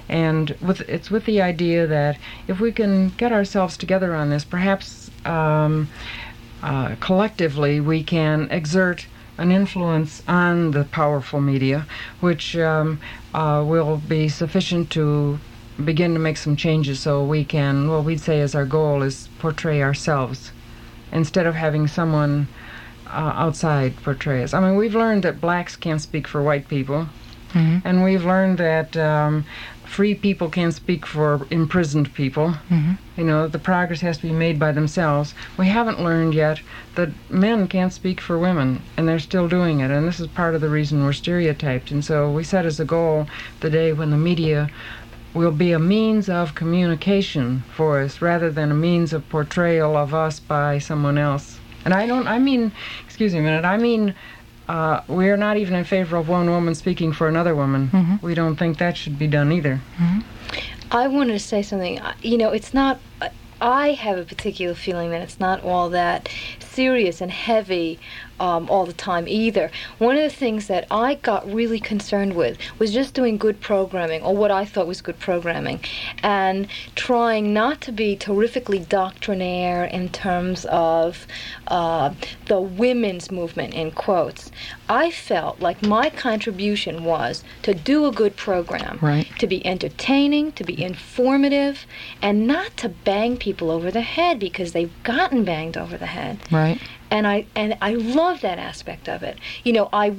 And it's with the idea that if we can get ourselves together on this, perhaps collectively we can exert an influence on the powerful media, which will be sufficient to begin to make some changes so we can, what we'd say is our goal is portray ourselves instead of having someone outside portray us. I mean, we've learned that blacks can't speak for white people, and we've learned that free people can't speak for imprisoned people. You know, the progress has to be made by themselves. We haven't learned yet that men can't speak for women, and they're still doing it, and this is part of the reason we're stereotyped. And so we set as a goal the day when the media will be a means of communication for us rather than a means of portrayal of us by someone else. And I mean, excuse me a minute, we're not even in favor of one woman speaking for another woman. We don't think that should be done either. I wanted to say something. You know, it's not, I have a particular feeling that it's not all that serious and heavy all the time either. One of the things that I got really concerned with was just doing good programming, or what I thought was good programming, and trying not to be terrifically doctrinaire in terms of the women's movement, in quotes. I felt like my contribution was to do a good program, to be entertaining, to be informative, and not to bang people over the head because they've gotten banged over the head. And I love that aspect of it. You know, I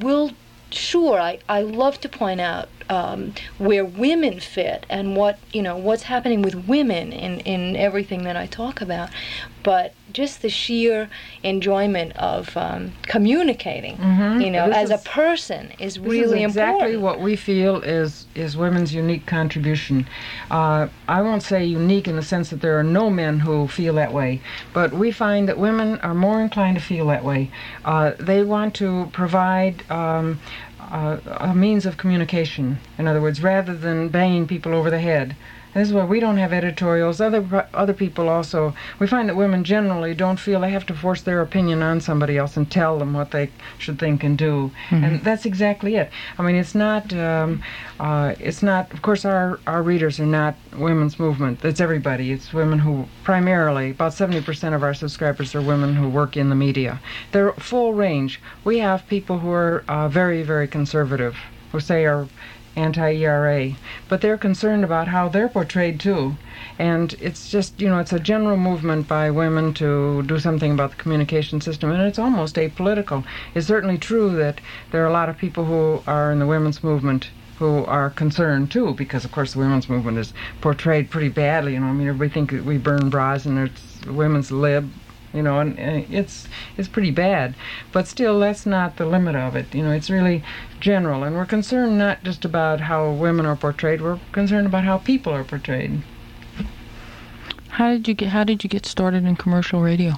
love to point out where women fit and what's happening with women in everything that I talk about. But just the sheer enjoyment of communicating, as a person is really important. Exactly what we feel is women's unique contribution. I won't say unique in the sense that there are no men who feel that way, but we find that women are more inclined to feel that way. They want to provide a means of communication, in other words, rather than banging people over the head. This is why we don't have editorials. Other people also, we find that women generally don't feel they have to force their opinion on somebody else and tell them what they should think and do. And that's exactly it. I mean, it's not, of course, our readers are not women's movement. It's everybody. It's women who primarily, about 70% of our subscribers are women who work in the media. They're full range. We have people who are very, very conservative, who say are anti-ERA, but they're concerned about how they're portrayed too. And it's just, it's a general movement by women to do something about the communication system, and it's almost apolitical. It's certainly true that there are a lot of people who are in the women's movement who are concerned too, because of course the women's movement is portrayed pretty badly. I mean, everybody thinks that we burn bras and it's women's lib, and it's pretty bad. But still, that's not the limit of it. It's really general, and we're concerned not just about how women are portrayed, we're concerned about how people are portrayed. How did you get started in commercial radio?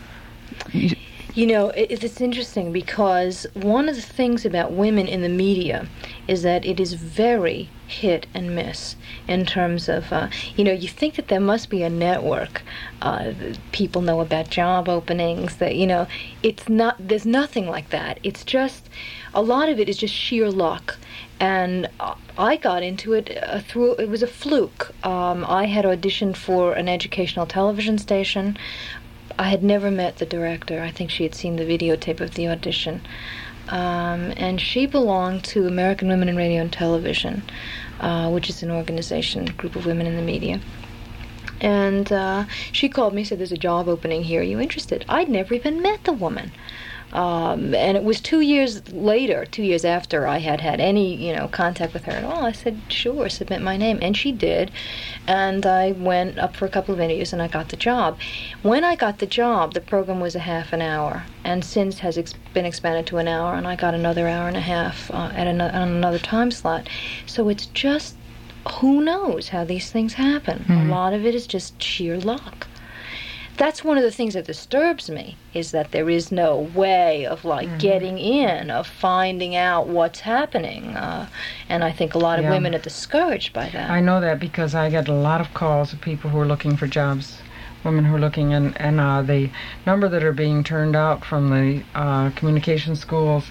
It's interesting because one of the things about women in the media is that it is very hit and miss in terms of, you think that there must be a network. People know about job openings, that, it's not, there's nothing like that. It's just, a lot of it is just sheer luck. And I got into it it was a fluke. I had auditioned for an educational television station. I had never met the director. I think she had seen the videotape of the audition. And she belonged to American Women in Radio and Television, which is an organization, group of women in the media. And she called me and said, "There's a job opening here. Are you interested?" I'd never even met the woman. And it was 2 years after I had any, contact with her at all. I said, "Sure, submit my name." And she did. And I went up for a couple of interviews and I got the job. When I got the job, the program was a half an hour, and since has been expanded to an hour, and I got another hour and a half on another time slot. So it's just, who knows how these things happen. A lot of it is just sheer luck. That's one of the things that disturbs me, is that there is no way of getting in, of finding out what's happening. And I think a lot of women are discouraged by that. I know that because I get a lot of calls of people who are looking for jobs, women who are looking, and the number that are being turned out from the communication schools,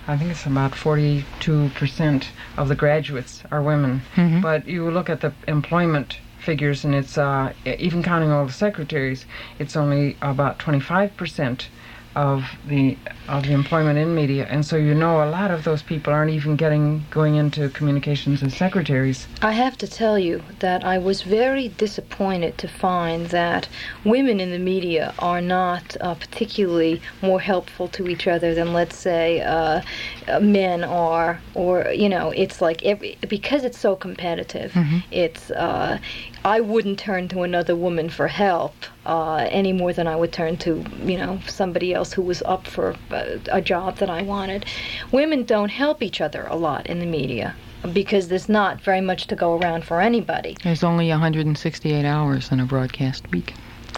I think it's about 42% of the graduates are women. Mhm. But you look at the employment figures, and it's even counting all the secretaries, it's only about 25% of the employment in media, and so a lot of those people aren't even going into communications as secretaries. I have to tell you that I was very disappointed to find that women in the media are not particularly more helpful to each other than, let's say, men are, or it's like because it's so competitive. It's I wouldn't turn to another woman for help any more than I would turn to somebody else who was up for a job that I wanted. Women don't help each other a lot in the media because there's not very much to go around for anybody. There's only 168 hours in a broadcast week.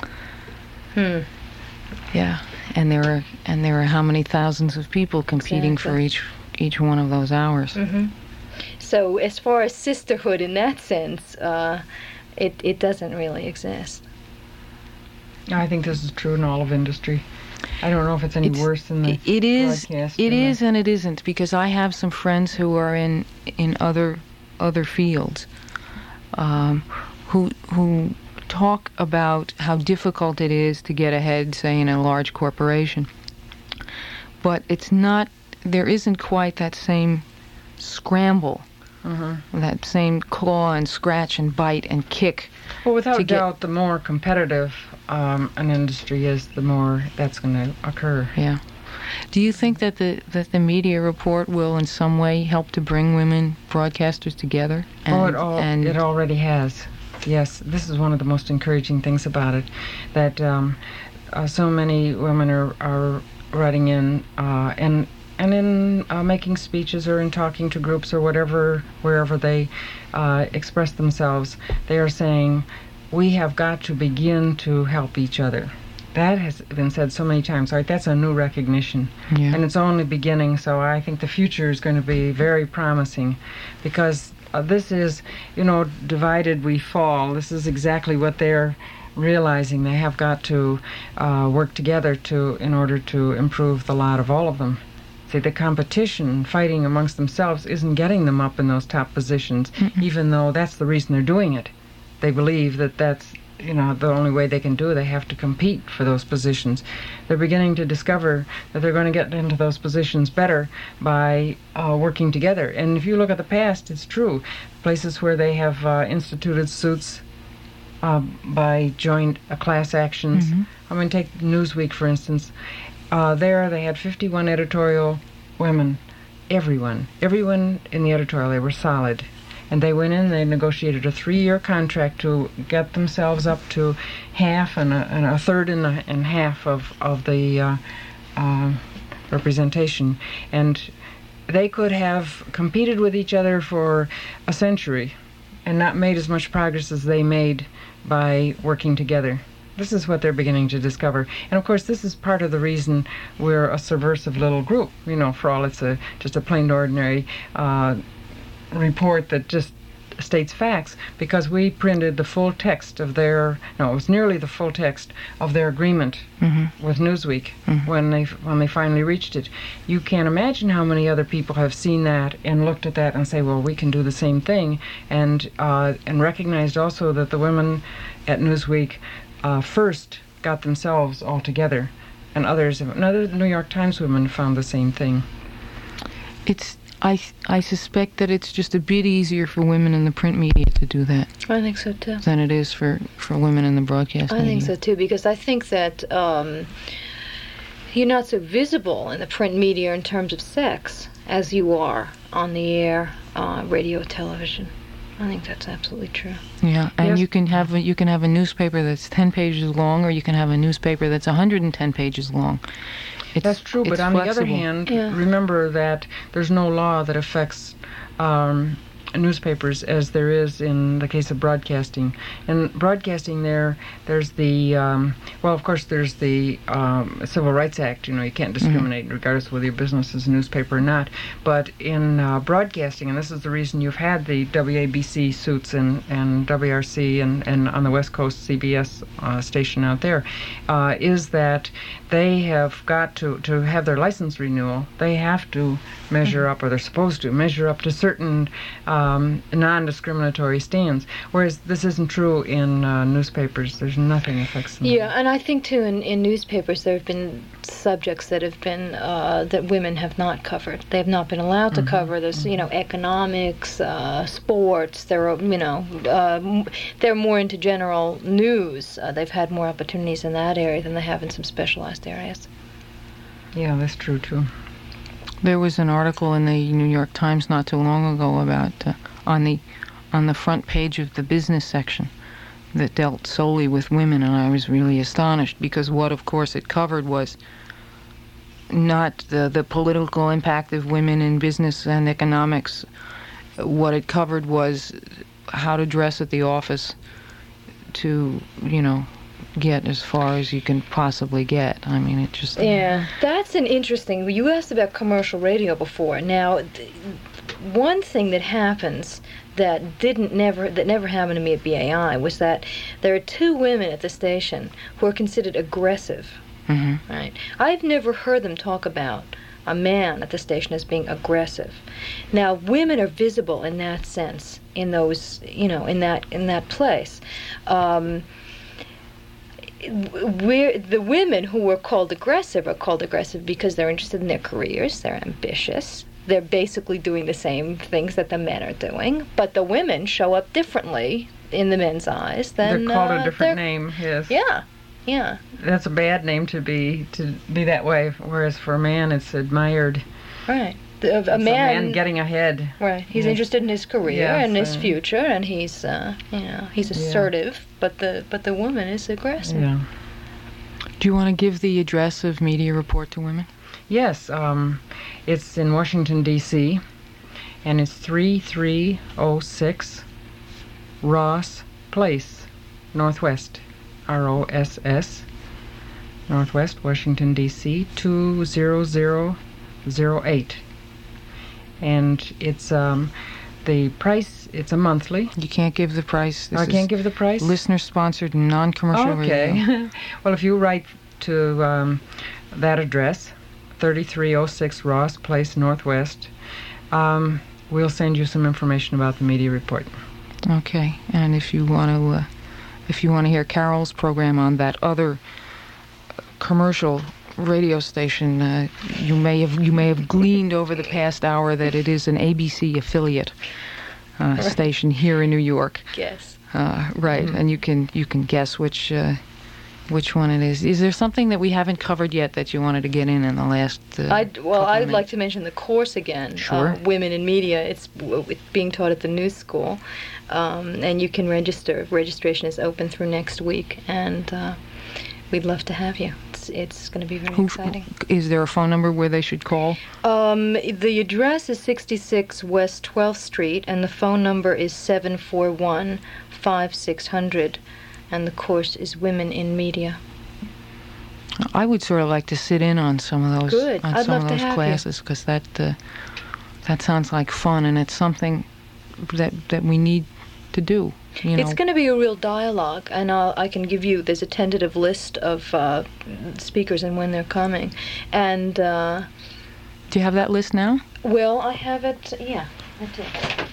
Yeah, and there are how many thousands of people competing for each one of those hours. So as far as sisterhood in that sense, it doesn't really exist. I think this is true in all of industry. I don't know if it's any worse than the broadcast. It is and it isn't, because I have some friends who are in other fields who talk about how difficult it is to get ahead, say, in a large corporation. But there isn't quite that same scramble, that same claw and scratch and bite and kick. Well, without doubt, the more competitive an industry is, the more that's going to occur. Yeah. Do you think that the media report will in some way help to bring women broadcasters together? It already has. Yes, this is one of the most encouraging things about it, that so many women are writing in and in making speeches or in talking to groups or wherever they express themselves, they are saying, we have got to begin to help each other. That has been said so many times. Right? That's a new recognition. Yeah. And it's only beginning, so I think the future is going to be very promising, because this is, divided we fall. This is exactly what they're realizing. They have got to work together in order to improve the lot of all of them. See, the competition, fighting amongst themselves, isn't getting them up in those top positions, even though that's the reason they're doing it. They believe that that's the only way they can do it. They have to compete for those positions. They're beginning to discover that they're going to get into those positions better by working together. And if you look at the past, it's true. Places where they have instituted suits by joint class actions. I mean, take Newsweek, for instance. There they had 51 editorial women. Everyone in the editorial, they were solid. And they went in, they negotiated a 3-year contract to get themselves up to half and a third and half of the representation. And they could have competed with each other for a century and not made as much progress as they made by working together. This is what they're beginning to discover. And of course, this is part of the reason we're a subversive little group. For all it's just a plain ordinary report that just states facts, because we printed the full text of it was nearly the full text of their agreement with Newsweek when they finally reached it. You can't imagine how many other people have seen that and looked at that and say, well, we can do the same thing, and recognized also that the women at Newsweek first got themselves all together, and other New York Times women found the same thing. I suspect that it's just a bit easier for women in the print media to do that. I think so too. Than it is for women in the broadcast media. I think so too, because I think that you're not so visible in the print media in terms of sex as you are on the air, radio, television. I think that's absolutely true. Yeah, and yes. you can have a newspaper that's 10 pages long, or you can have a newspaper that's 110 pages long. That's true, but on the other hand, remember that there's no law that affects newspapers as there is in the case of broadcasting. In broadcasting, there's the well, of course, there's the Civil Rights Act. You know, you can't discriminate regardless of whether your business is a newspaper or not. But in broadcasting, and this is the reason you've had the WABC suits and WRC and on the West Coast CBS station out there, is that they have got to have their license renewal. They have to measure up, or they're supposed to measure up to certain non-discriminatory stands, whereas this isn't true in newspapers. There's nothing affects them. Yeah, and I think too in newspapers there have been subjects that have been that women have not covered. They have not been allowed to cover. There's economics, sports. They're they're more into general news. They've had more opportunities in that area than they have in some specialized areas. Yeah, that's true too. There was an article in the New York Times not too long ago about on the front page of the business section that dealt solely with women, and I was really astonished because what, of course, it covered was not the political impact of women in business and economics. What it covered was how to dress at the office to, get as far as you can possibly get. I mean, it just... Yeah, that's an interesting... You asked about commercial radio before. Now, one thing that happens that never happened to me at BAI was that there are two women at the station who are considered aggressive. Mm-hmm. Right? I've never heard them talk about a man at the station as being aggressive. Now, women are visible in that sense, in those, in that place. The women who are called aggressive because they're interested in their careers, they're ambitious, they're basically doing the same things that the men are doing, but the women show up differently in the men's eyes than... They're called a different name, yes. Yeah. That's a bad name to be that way, whereas for a man it's admired. Right. A man getting ahead. Right. He's interested in his career and his future, and he's he's assertive, but the woman is aggressive. Yeah. Do you want to give the address of Media Report to Women? Yes. It's in Washington, D.C., and it's 3306 Ross Place, Northwest, ROSS, Northwest, Washington, D.C., 20008. And it's the price, it's a monthly. You can't give the price. I can't give the price? Listener-sponsored, non-commercial radio. Okay. Well, if you write to that address, 3306 Ross Place, Northwest, we'll send you some information about the media report. Okay. And if you want to hear Carol's program on that other commercial radio station, you may have gleaned over the past hour that it is an ABC affiliate station here in New York. Yes. Right, and you can guess which one it is. Is there something that we haven't covered yet that you wanted to get in the last? I'd like to mention the course again. Sure. Women in Media. It's being taught at the New School, and you can register. Registration is open through next week, and we'd love to have you. It's going to be very exciting. Is there a phone number where they should call? The address is 66 West 12th Street, and the phone number is 741-5600, and the course is Women in Media. I would sort of like to sit in on some of those. Good. On I'd some love of to those have classes, because that sounds like fun, and it's something that we need to do. It's going to be a real dialogue, and I can give you, there's a tentative list of speakers and when they're coming. And do you have that list now? Well, I have it, I do.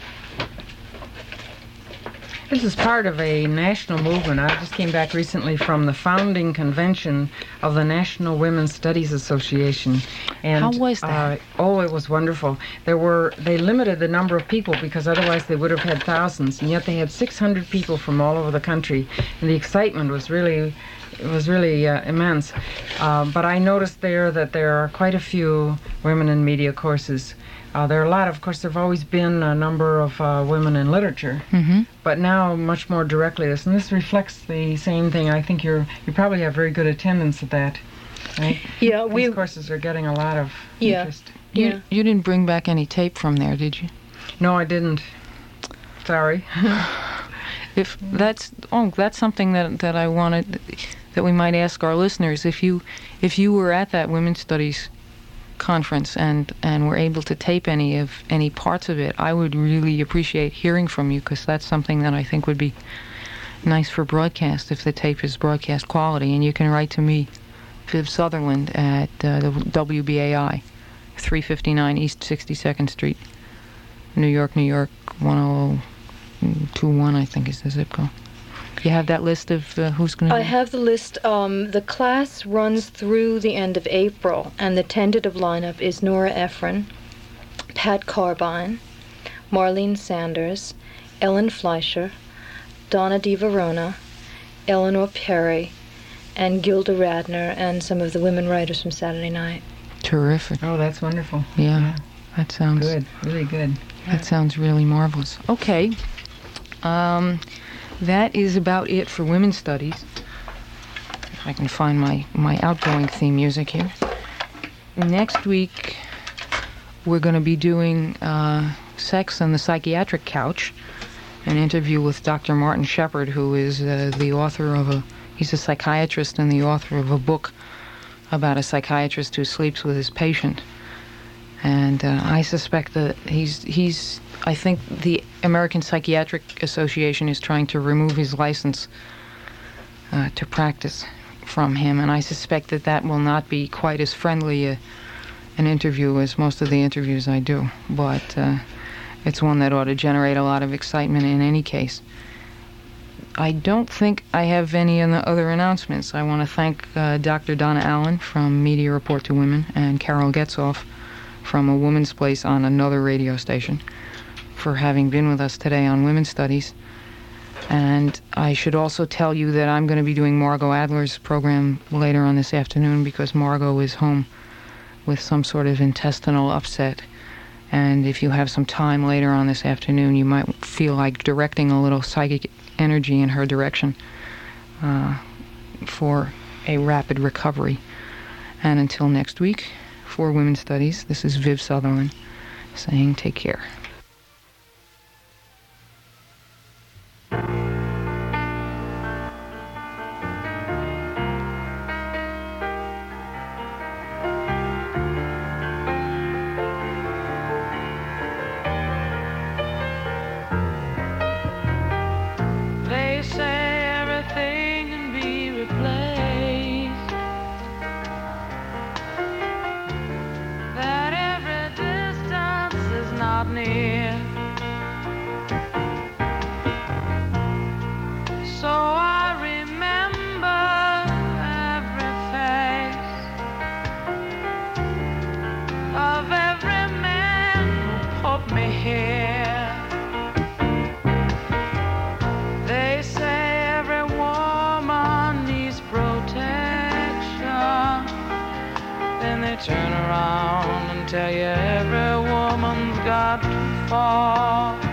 This is part of a national movement. I just came back recently from the founding convention of the National Women's Studies Association. And, how was that? It was wonderful. They limited the number of people because otherwise they would have had thousands, and yet they had 600 people from all over the country, and the excitement was really immense. But I noticed there that there are quite a few women in media courses. There are a lot of course, there have always been a number of women in literature, but now much more directly this. And this reflects the same thing. I think you probably have very good attendance at that, right? Yeah, these courses are getting a lot of interest. You didn't bring back any tape from there, did you? No, I didn't. Sorry. If that's something that I wanted, that we might ask our listeners. If you were at that women's studies conference and were able to tape any parts of it, I would really appreciate hearing from you, because that's something that I think would be nice for broadcast if the tape is broadcast quality. And you can write to me, Viv Sutherland, at the WBAI, 359 East 62nd Street, New York, 10021, I think is the zip code. You have that list of who's going to... I have the list. The class runs through the end of April, and the tentative lineup is Nora Ephron, Pat Carbine, Marlene Sanders, Ellen Fleischer, Donna DiVerona, Eleanor Perry, and Gilda Radner, and some of the women writers from Saturday Night. Terrific. Oh, that's wonderful. Yeah. That sounds... Good. Really good. That sounds really marvelous. Okay. That is about it for women's studies. If I can find my outgoing theme music here. Next week, we're going to be doing Sex on the Psychiatric Couch, an interview with Dr. Martin Shepard, who is the author of he's a psychiatrist and the author of a book about a psychiatrist who sleeps with his patient. And I suspect that I think the American Psychiatric Association is trying to remove his license to practice from him, and I suspect that will not be quite as friendly an interview as most of the interviews I do, but it's one that ought to generate a lot of excitement in any case. I don't think I have any other announcements. I want to thank Dr. Donna Allen from Media Report to Women and Carol Getzoff from A Woman's Place on another radio station for having been with us today on Women's Studies. And I should also tell you that I'm going to be doing Margot Adler's program later on this afternoon, because Margot is home with some sort of intestinal upset. And if you have some time later on this afternoon, you might feel like directing a little psychic energy in her direction for a rapid recovery. And until next week, for Women's Studies, this is Viv Sutherland saying take care. They say everything can be replaced, that every distance is not near. So I remember every face of every man who put me here. They say every woman needs protection, then they turn around and tell you every woman's got to fall.